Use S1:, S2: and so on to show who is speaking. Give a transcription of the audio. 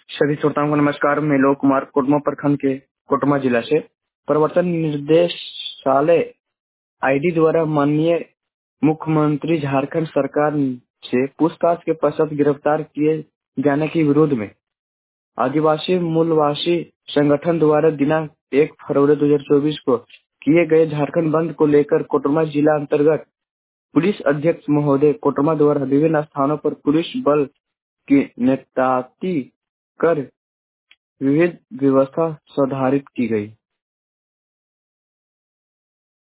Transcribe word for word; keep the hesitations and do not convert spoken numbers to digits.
S1: सभी श्रोताओं को नमस्कार। मैं लोक कुमार कोटमा प्रखंड के कोटमा जिला से प्रवर्तन निर्देशालय आईडी द्वारा माननीय मुख्यमंत्री झारखंड सरकार से पूछताछ के पश्चात गिरफ्तार किए जाने के विरोध में आदिवासी मूलवासी संगठन द्वारा दिनांक एक फरवरी दो हजार चौबीस को किए गए झारखंड बंद को लेकर कोटमा जिला अंतर्गत पुलिस अध्यक्ष महोदय कोटमा द्वारा विभिन्न स्थानों पर पुलिस बल की तैनाती कर विविध व्यवस्था सुधारित की गई।